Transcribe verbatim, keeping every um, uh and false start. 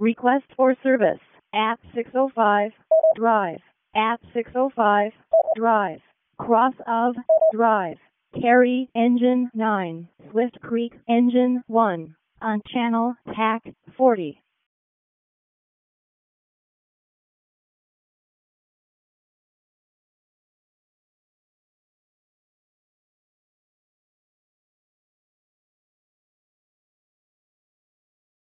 Request for service at six oh five Drive. At six oh five Drive. Cross of Drive. Carry engine nine. Swift Creek engine one. On channel T A C forty.